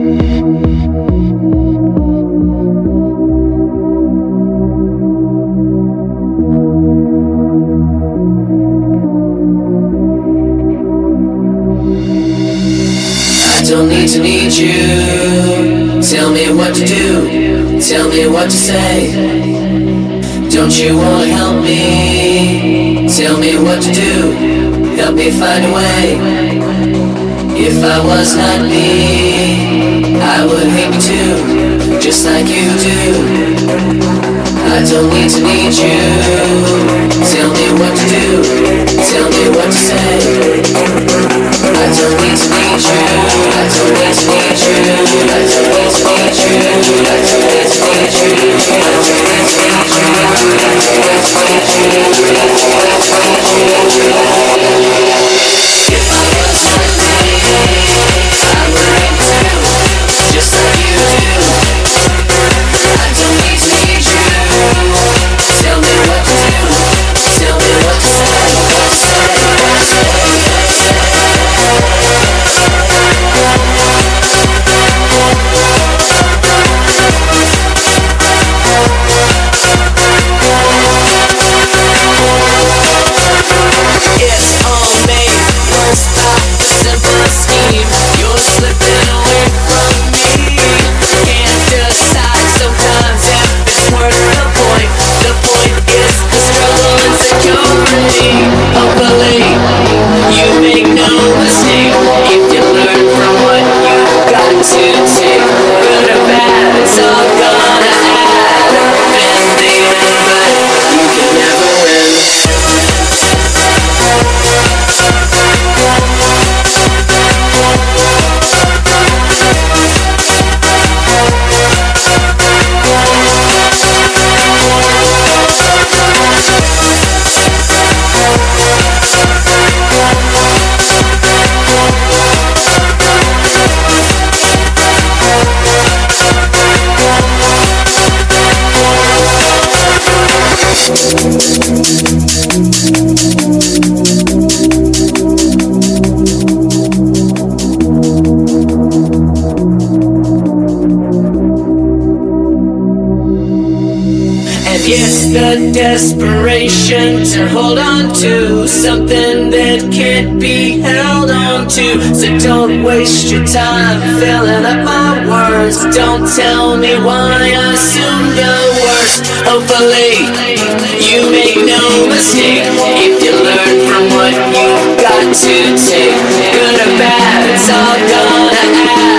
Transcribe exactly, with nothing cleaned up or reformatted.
Don't need to need you. Tell me what to do, tell me what to say. Don't you wanna help me? Tell me what to do, help me find a way. If I was not me, I would hate me too, just like you do. I don't need to need you. Tell me what to do, tell me what to say. I don't need to need you. I don't need to need you. I don't need to need you. I don't need to need you. I don't need to need you. If I was not me, I would hate too, just like you do. I don't need to need you. Tell me what to do. Tell me what to say. What to say. What to say. It's the desperation to hold on to something that can't be held on to. So don't waste your time filling up my words. Don't tell me why I assume the worst. Hopefully you make no mistake. If you learn from what you've got to take, good or bad, it's all gonna happen.